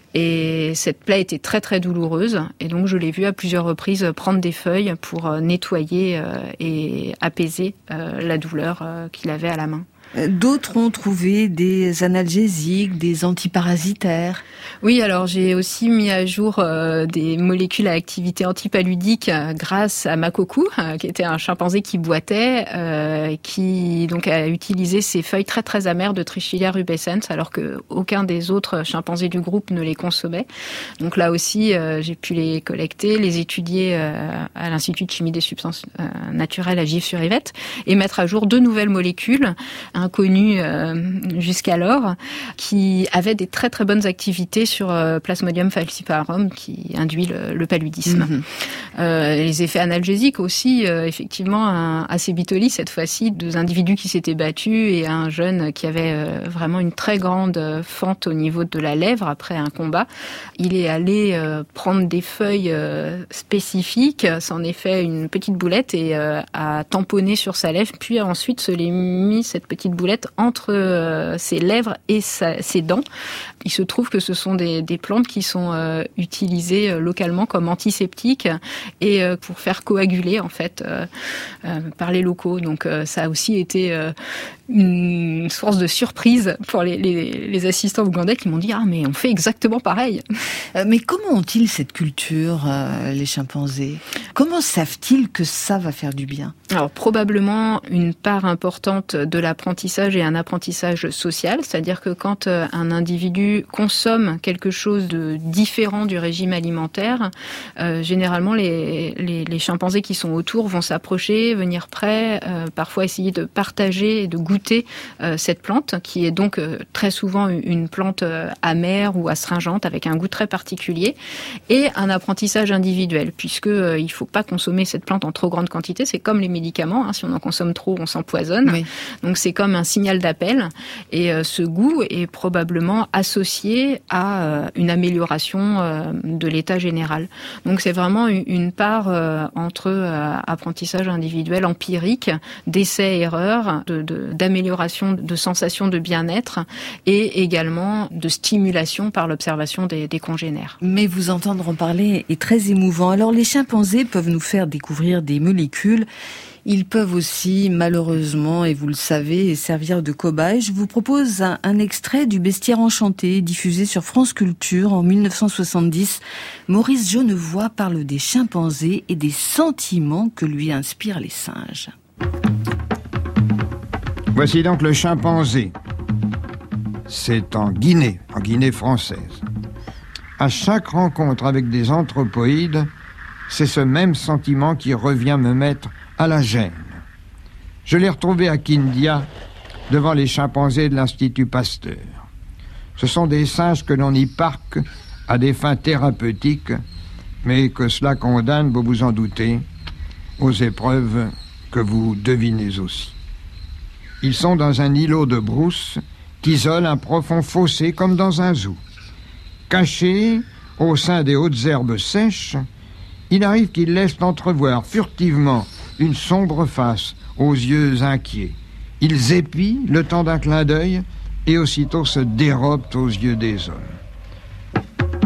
Et cette plaie était très très douloureuse. Et donc je l'ai vu à plusieurs reprises prendre des feuilles pour nettoyer et apaiser la douleur qu'il avait à la main. D'autres ont trouvé des analgésiques, des antiparasitaires. Oui, alors j'ai aussi mis à jour des molécules à activité antipaludique grâce à Makoku, qui était un chimpanzé qui boitait, qui donc a utilisé ces feuilles très très amères de Trichilia rubescens, alors que aucun des autres chimpanzés du groupe ne les consommait. Donc là aussi, j'ai pu les collecter, les étudier à l'Institut de chimie des substances naturelles à Gif-sur-Yvette, et mettre à jour 2 nouvelles molécules, un inconnu jusqu'alors, qui avait des très très bonnes activités sur Plasmodium falciparum, qui induit le paludisme. Les effets analgésiques aussi, effectivement, à Sébitoly, cette fois-ci, 2 individus qui s'étaient battus et un jeune qui avait vraiment une très grande fente au niveau de la lèvre après un combat. Il est allé prendre des feuilles spécifiques, s'en est fait une petite boulette et a tamponné sur sa lèvre, puis ensuite se l'est mis cette petite boulette entre ses lèvres et ses dents. Il se trouve que ce sont des plantes qui sont utilisées localement comme antiseptiques et pour faire coaguler en fait par les locaux. Donc ça a aussi été une source de surprise pour les assistants ougandais qui m'ont dit « Ah, mais on fait exactement pareil !» Mais comment ont-ils cette culture, les chimpanzés ? Comment savent-ils que ça va faire du bien ? Alors, probablement une part importante de l'apprentissage et un apprentissage social, c'est-à-dire que quand un individu consomme quelque chose de différent du régime alimentaire, généralement les chimpanzés qui sont autour vont s'approcher, venir près, parfois essayer de partager et de goûter cette plante, qui est donc très souvent une plante amère ou astringente avec un goût très particulier, et un apprentissage individuel, puisque il faut pas consommer cette plante en trop grande quantité. C'est comme les médicaments, hein, si on en consomme trop, on s'empoisonne. Oui. Donc c'est comme un signal d'appel, et ce goût est probablement associé à une amélioration de l'état général. Donc c'est vraiment une part entre apprentissage individuel empirique, d'essais-erreurs, d'amélioration de sensations de bien-être, et également de stimulation par l'observation des congénères. Mais vous entendre en parler est très émouvant. Alors les chimpanzés peuvent nous faire découvrir des molécules. Ils peuvent aussi, malheureusement, et vous le savez, servir de cobaye. Je vous propose un extrait du Bestiaire enchanté, diffusé sur France Culture en 1970. Maurice Genevoix parle des chimpanzés et des sentiments que lui inspirent les singes. Voici donc le chimpanzé. C'est en Guinée française. À chaque rencontre avec des anthropoïdes, c'est ce même sentiment qui revient me mettre à la gêne. Je l'ai retrouvé à Kindia, devant les chimpanzés de l'Institut Pasteur. Ce sont des singes que l'on y parque à des fins thérapeutiques, mais que cela condamne, vous vous en doutez, aux épreuves que vous devinez aussi. Ils sont dans un îlot de brousse qu'isole un profond fossé comme dans un zoo. Cachés au sein des hautes herbes sèches, il arrive qu'ils laissent entrevoir furtivement une sombre face aux yeux inquiets. Ils épient le temps d'un clin d'œil et aussitôt se dérobent aux yeux des hommes.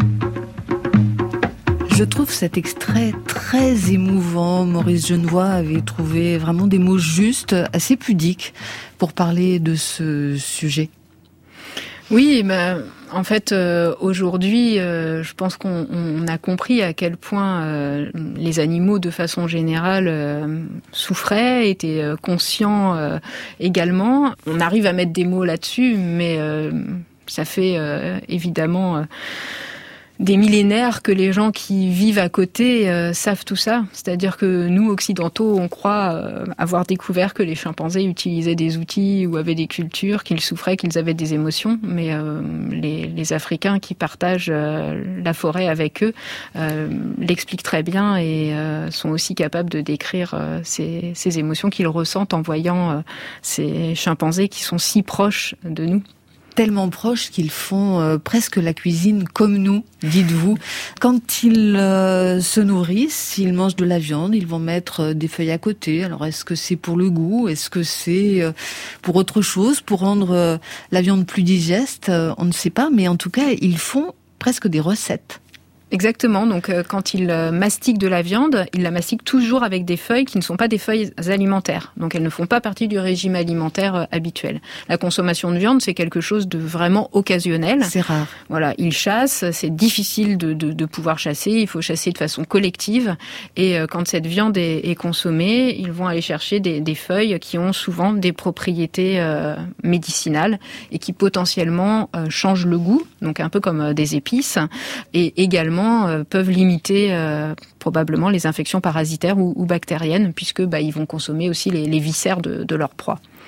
Je trouve cet extrait très émouvant. Maurice Genevoix avait trouvé vraiment des mots justes, assez pudiques, pour parler de ce sujet. Oui, en fait, aujourd'hui, je pense qu'on a compris à quel point les animaux, de façon générale, souffraient, étaient conscients également. On arrive à mettre des mots là-dessus, mais ça fait évidemment des millénaires que les gens qui vivent à côté savent tout ça. C'est-à-dire que nous, occidentaux, on croit avoir découvert que les chimpanzés utilisaient des outils ou avaient des cultures, qu'ils souffraient, qu'ils avaient des émotions. Mais les Africains qui partagent la forêt avec eux l'expliquent très bien et sont aussi capables de décrire ces émotions qu'ils ressentent en voyant ces chimpanzés qui sont si proches de nous. Tellement proches qu'ils font presque la cuisine comme nous, dites-vous. Quand ils se nourrissent, s'ils mangent de la viande, ils vont mettre des feuilles à côté. Alors est-ce que c'est pour le goût? Est-ce que c'est pour autre chose? Pour rendre la viande plus digeste? On ne sait pas, mais en tout cas, ils font presque des recettes. Exactement, donc quand ils mastiquent de la viande, ils la mastiquent toujours avec des feuilles qui ne sont pas des feuilles alimentaires. Donc elles ne font pas partie du régime alimentaire habituel. La consommation de viande, c'est quelque chose de vraiment occasionnel. C'est rare. Voilà, ils chassent, c'est difficile de pouvoir chasser, il faut chasser de façon collective. Et quand cette viande est consommée, ils vont aller chercher des feuilles qui ont souvent des propriétés médicinales et qui potentiellement changent le goût, donc un peu comme des épices, et également peuvent limiter probablement les infections parasitaires ou bactériennes, puisque ils vont consommer aussi les viscères de leur proie.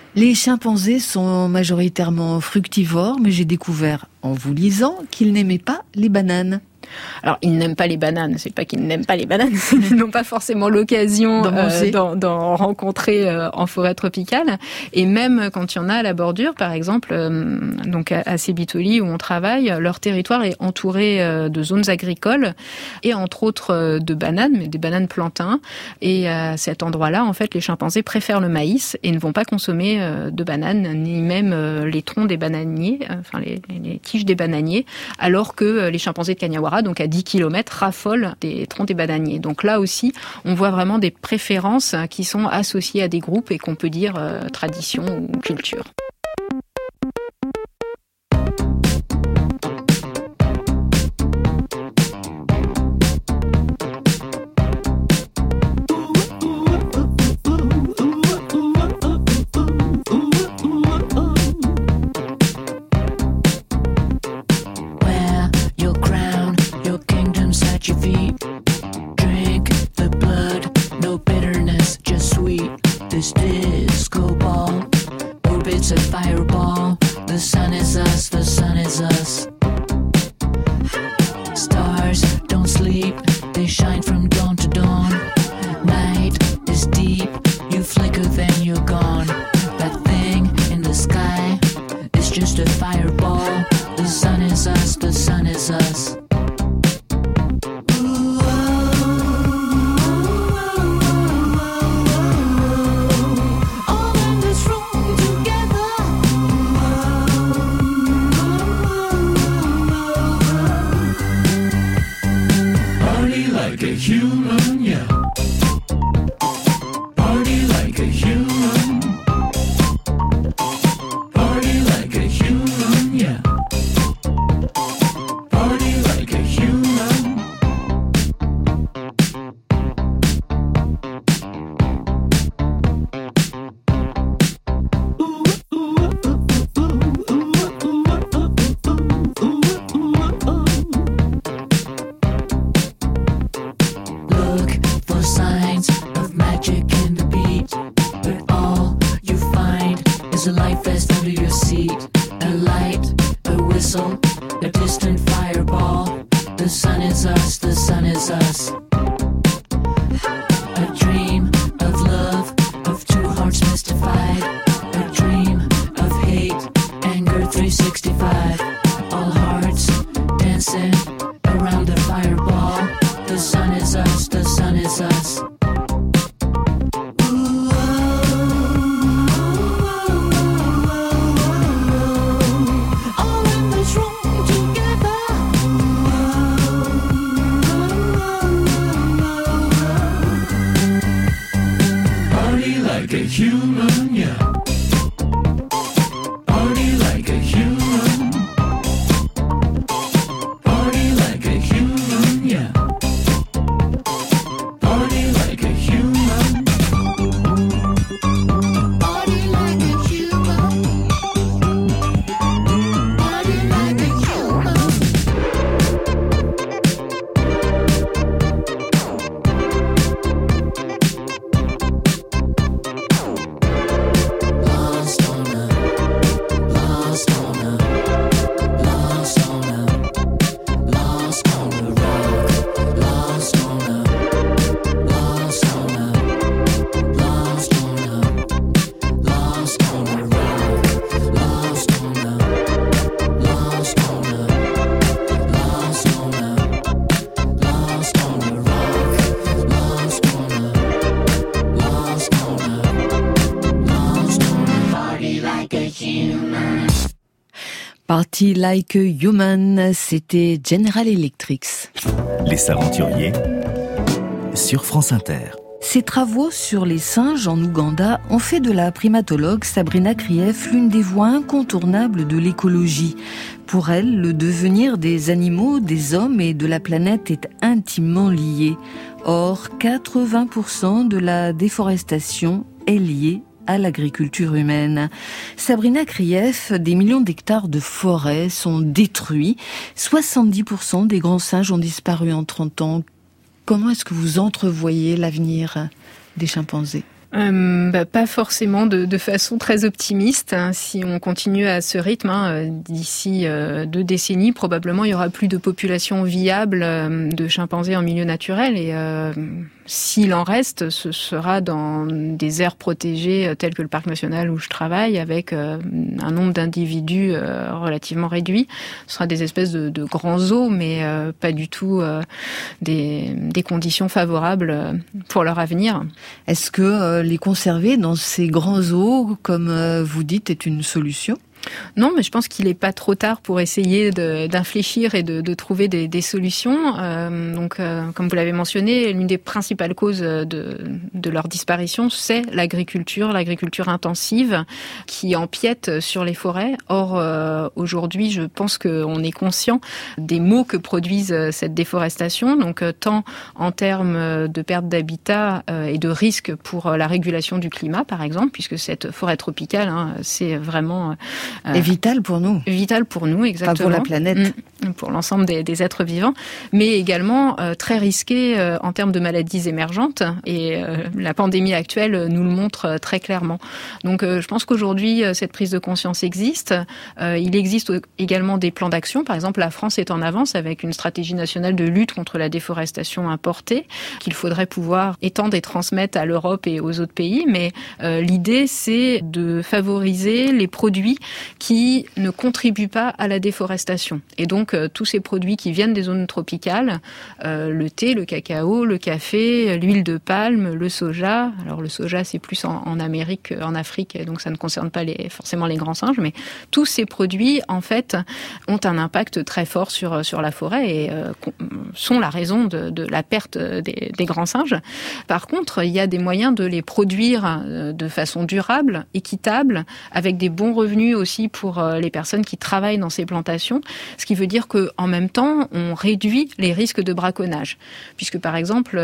Les chimpanzés sont majoritairement fructivores, mais j'ai découvert en vous lisant qu'ils n'aimaient pas les bananes. Alors, ils n'aiment pas les bananes. C'est pas qu'ils n'aiment pas les bananes, c'est qu'ils n'ont pas forcément l'occasion d'en rencontrer en forêt tropicale. Et même quand il y en a à la bordure, par exemple, donc à Sébitoli où on travaille, leur territoire est entouré de zones agricoles et entre autres de bananes, mais des bananes plantains. Et à cet endroit-là, en fait, les chimpanzés préfèrent le maïs et ne vont pas consommer de bananes, ni même les troncs des bananiers, enfin les tiges des bananiers, alors que les chimpanzés de Kanyawara, donc à 10 km, raffolent des troncs des bananiers. Donc là aussi, on voit vraiment des préférences qui sont associées à des groupes et qu'on peut dire tradition ou culture. This disco ball orbits a fireball. The sun is us, the sun is us. Stars don't sleep, they shine from dawn to dawn. Night is deep, you flicker then you're gone. That thing in the sky is just a fireball. The sun is us, the sun is us. Human, yeah. Party like a human. Party like a human, yeah. Party like a human. A distant fireball. The sun is us, the sun is us. A dream of love, of two hearts mystified. A dream of hate, anger 365. All hearts dancing around the fireball. The sun is us, the sun is us. Like a human, yeah. Party like a human. Party like a human, yeah. Party like a human. Party like a human. Party like a human. Party Like a Human, c'était General Electric. Les Aventuriers sur France Inter. Ces travaux sur les singes en Ouganda ont fait de la primatologue Sabrina Krief l'une des voies incontournables de l'écologie. Pour elle, le devenir des animaux, des hommes et de la planète est intimement lié. Or, 80% de la déforestation est liée à l'agriculture humaine. Sabrina Krief, des millions d'hectares de forêts sont détruits. 70% des grands singes ont disparu en 30 ans. Comment est-ce que vous entrevoyez l'avenir des chimpanzés ? Pas forcément de façon très optimiste. Si on continue à ce rythme, d'ici 2 décennies, probablement il y aura plus de population viable de chimpanzés en milieu naturel. Et s'il en reste, ce sera dans des aires protégées telles que le parc national où je travaille, avec un nombre d'individus relativement réduit. Ce sera des espèces de grands zoos, mais pas du tout des conditions favorables pour leur avenir. Est-ce que les conserver dans ces grands zoos, comme vous dites, est une solution ? Non, mais je pense qu'il n'est pas trop tard pour essayer d'infléchir et de trouver des solutions. Comme vous l'avez mentionné, l'une des principales causes de leur disparition, c'est l'agriculture intensive qui empiète sur les forêts. Or, aujourd'hui, je pense qu'on est conscient des maux que produisent cette déforestation, donc tant en termes de perte d'habitat et de risques pour la régulation du climat, par exemple, puisque cette forêt tropicale, c'est vraiment... Et vital pour nous. Vital pour nous, exactement. Pas pour la planète. Pour l'ensemble des êtres vivants, mais également très risqué en termes de maladies émergentes. Et la pandémie actuelle nous le montre très clairement. Donc je pense qu'aujourd'hui, cette prise de conscience existe. Il existe également des plans d'action. Par exemple, la France est en avance avec une stratégie nationale de lutte contre la déforestation importée qu'il faudrait pouvoir étendre et transmettre à l'Europe et aux autres pays. Mais l'idée, c'est de favoriser les produits qui ne contribuent pas à la déforestation. Et donc, tous ces produits qui viennent des zones tropicales, le thé, le cacao, le café, l'huile de palme, le soja. Alors, le soja, c'est plus en Amérique, en Afrique, donc ça ne concerne pas forcément les grands singes, mais tous ces produits, en fait, ont un impact très fort sur la forêt et sont la raison de la perte des grands singes. Par contre, il y a des moyens de les produire de façon durable, équitable, avec des bons revenus aussi pour les personnes qui travaillent dans ces plantations, ce qui veut dire qu'en même temps, on réduit les risques de braconnage. Puisque par exemple,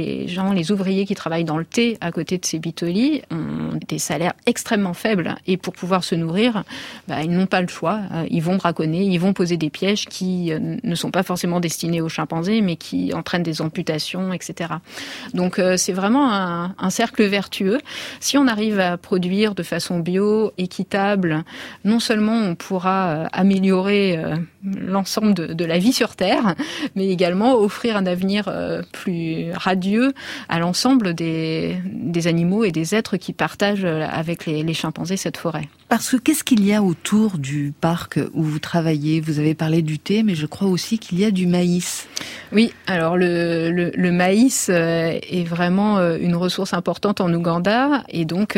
les ouvriers qui travaillent dans le thé à côté de ces bitolis ont des salaires extrêmement faibles et pour pouvoir se nourrir, ils n'ont pas le choix. Ils vont braconner, ils vont poser des pièges qui ne sont pas forcément destinés aux chimpanzés, mais qui entraînent des amputations, etc. Donc c'est vraiment un cercle vertueux. Si on arrive à produire de façon bio, équitable, non seulement on pourra améliorer l'ensemble de la vie sur Terre, mais également offrir un avenir plus radieux à l'ensemble des animaux et des êtres qui partagent avec les chimpanzés cette forêt. Parce que qu'est-ce qu'il y a autour du parc où vous travaillez ? Vous avez parlé du thé, mais je crois aussi qu'il y a du maïs. Oui, alors le maïs est vraiment une ressource importante en Ouganda, et donc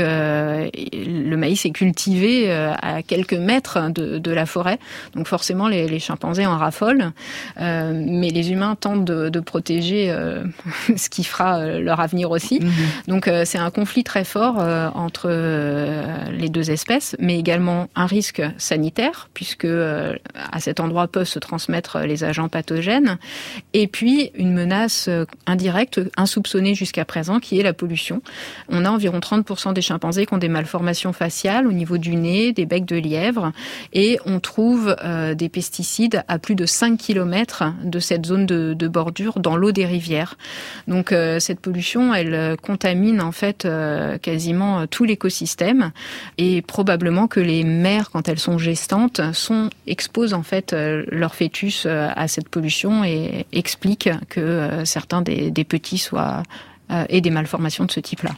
le maïs est cultivé à quelques mètres de la forêt, donc forcément les chimpanzés en raffolent, mais les humains tentent de protéger ce qui fera leur avenir aussi. Donc c'est un conflit très fort entre les deux espèces, mais également un risque sanitaire, puisque à cet endroit peuvent se transmettre les agents pathogènes, et puis une menace indirecte, insoupçonnée jusqu'à présent, qui est la pollution. On a environ 30% des chimpanzés qui ont des malformations faciales au niveau du nez, des becs de lièvre, et on trouve des pesticides à plus de 5 km de cette zone de bordure dans l'eau des rivières. Donc cette pollution, elle contamine en fait quasiment tout l'écosystème, et probablement que les mères, quand elles sont gestantes, exposent en fait leur fœtus à cette pollution et expliquent que certains des petits aient des malformations de ce type-là.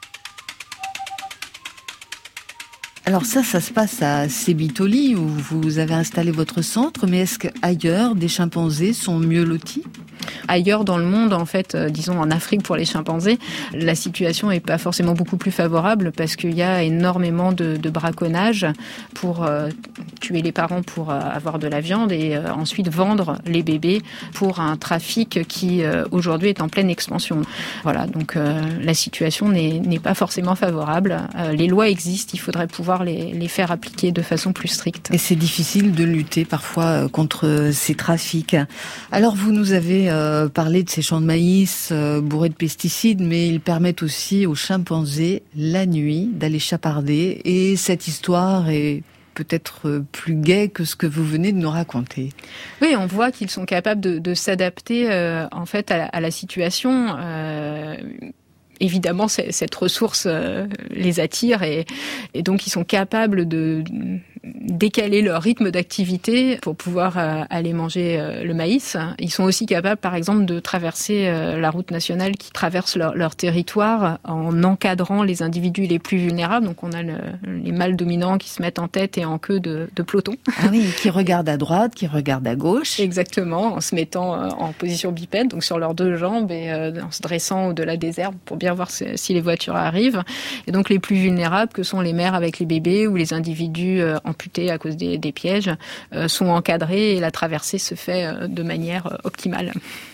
Alors ça se passe à Sebitoli, où vous avez installé votre centre, mais est-ce qu'ailleurs, des chimpanzés sont mieux lotis ? Ailleurs dans le monde, en fait, disons en Afrique pour les chimpanzés, la situation est pas forcément beaucoup plus favorable parce qu'il y a énormément de braconnage pour tuer les parents pour avoir de la viande et ensuite vendre les bébés pour un trafic qui aujourd'hui est en pleine expansion. Voilà, donc la situation n'est pas forcément favorable. Les lois existent, il faudrait pouvoir les faire appliquer de façon plus stricte. Et c'est difficile de lutter parfois contre ces trafics. Alors vous nous avez parlé de ces champs de maïs bourrés de pesticides, mais ils permettent aussi aux chimpanzés la nuit d'aller chaparder. Et cette histoire est peut-être plus gaie que ce que vous venez de nous raconter. Oui, on voit qu'ils sont capables de s'adapter en fait à la situation. évidemment, cette ressource les attire et donc ils sont capables de décaler leur rythme d'activité pour pouvoir aller manger le maïs. Ils sont aussi capables, par exemple, de traverser la route nationale qui traverse leur territoire en encadrant les individus les plus vulnérables. Donc on a les mâles dominants qui se mettent en tête et en queue de peloton. Ah oui, qui regardent à droite, qui regardent à gauche. Exactement, en se mettant en position bipède, donc sur leurs 2 jambes et en se dressant au-delà des herbes pour bien voir si les voitures arrivent. Et donc les plus vulnérables, que sont les mères avec les bébés ou les individus amputés à cause des pièges, sont encadrés et la traversée se fait de manière optimale.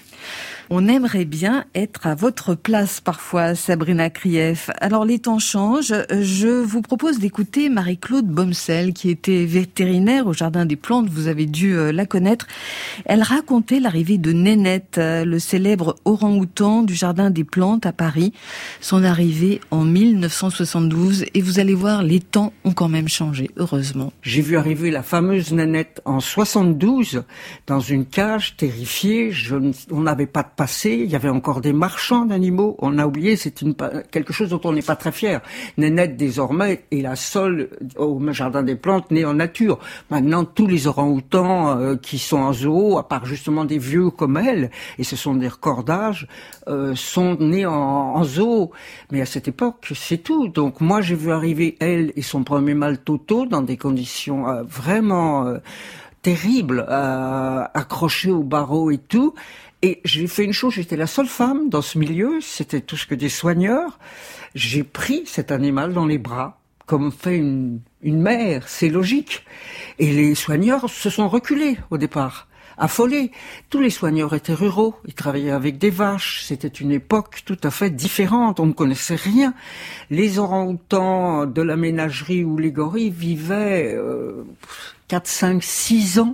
On aimerait bien être à votre place parfois, Sabrina Krief. Alors les temps changent, je vous propose d'écouter Marie-Claude Bomsel, qui était vétérinaire au Jardin des Plantes, vous avez dû la connaître. Elle racontait l'arrivée de Nénette, le célèbre orang-outan du Jardin des Plantes à Paris, son arrivée en 1972, et vous allez voir, les temps ont quand même changé, heureusement. J'ai vu arriver la fameuse Nénette en 72, dans une cage terrifiée, on n'avait pas de passé, il y avait encore des marchands d'animaux, on a oublié, c'est quelque chose dont on n'est pas très fier. Nénette, désormais, est la seule au Jardin des Plantes née en nature. Maintenant, tous les orang-outans qui sont en zoo, à part justement des vieux comme elle, et ce sont des records d'âge, sont nés en zoo. Mais à cette époque, c'est tout. Donc moi, j'ai vu arriver elle et son premier mâle Toto dans des conditions vraiment terribles, accrochés au barreau et tout. Et j'ai fait une chose, j'étais la seule femme dans ce milieu, c'était tout ce que des soigneurs. J'ai pris cet animal dans les bras, comme fait une mère, c'est logique. Et les soigneurs se sont reculés au départ, affolés. Tous les soigneurs étaient ruraux, ils travaillaient avec des vaches, c'était une époque tout à fait différente, on ne connaissait rien. Les orang-outans de la ménagerie ou les gorilles vivaient 4, 5, 6 ans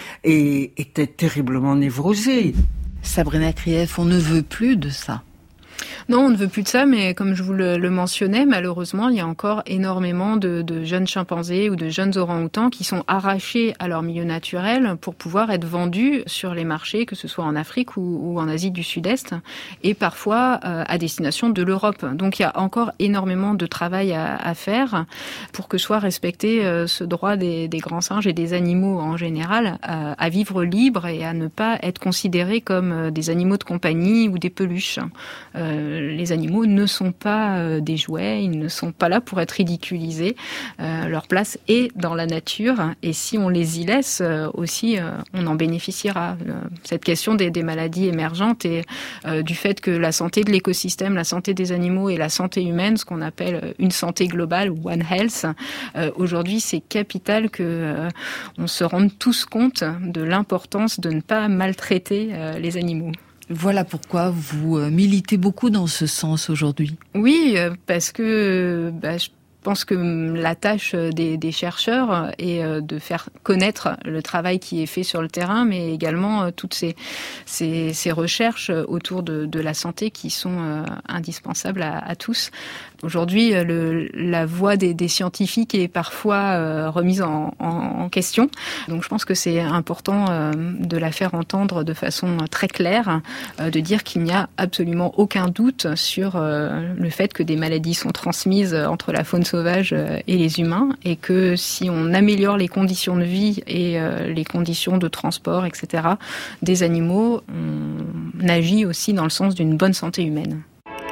et étaient terriblement névrosés. Sabrina Krief, on ne veut plus de ça. Non, on ne veut plus de ça, mais comme je vous le mentionnais, malheureusement, il y a encore énormément de jeunes chimpanzés ou de jeunes orang-outans qui sont arrachés à leur milieu naturel pour pouvoir être vendus sur les marchés, que ce soit en Afrique ou en Asie du Sud-Est, et parfois à destination de l'Europe. Donc il y a encore énormément de travail à faire pour que soit respecté ce droit des grands singes et des animaux en général à vivre libre et à ne pas être considérés comme des animaux de compagnie ou des peluches. Les animaux ne sont pas des jouets, ils ne sont pas là pour être ridiculisés. Leur place est dans la nature et si on les y laisse aussi, on en bénéficiera. Cette question des maladies émergentes et du fait que la santé de l'écosystème, la santé des animaux et la santé humaine, ce qu'on appelle une santé globale, One Health, aujourd'hui c'est capital que on se rende tous compte de l'importance de ne pas maltraiter les animaux. Voilà pourquoi vous militez beaucoup dans ce sens aujourd'hui. Oui, parce que je pense que la tâche des chercheurs est de faire connaître le travail qui est fait sur le terrain, mais également toutes ces recherches autour de la santé qui sont indispensables à tous. Aujourd'hui, la voix des scientifiques est parfois remise en question. Donc je pense que c'est important de la faire entendre de façon très claire, de dire qu'il n'y a absolument aucun doute sur le fait que des maladies sont transmises entre la faune sauvage et les humains et que si on améliore les conditions de vie et les conditions de transport, etc., des animaux, on agit aussi dans le sens d'une bonne santé humaine.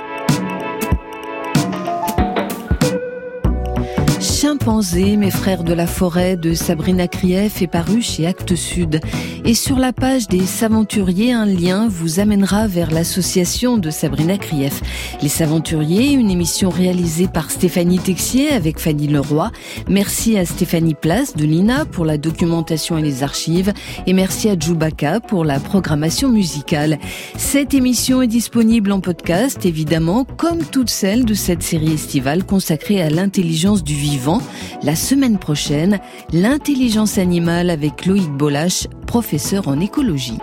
Chimpanzés, mes frères de la forêt de Sabrina Krief est paru chez Actes Sud. Et sur la page des Saventuriers, un lien vous amènera vers l'association de Sabrina Krief. Les Saventuriers, une émission réalisée par Stéphanie Texier avec Fanny Leroy. Merci à Stéphanie Place de l'INA pour la documentation et les archives. Et merci à Djoubaka pour la programmation musicale. Cette émission est disponible en podcast, évidemment, comme toutes celles de cette série estivale consacrée à l'intelligence du vivant. La semaine prochaine, l'intelligence animale avec Loïc Bolache, professeur en écologie.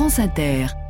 France Inter.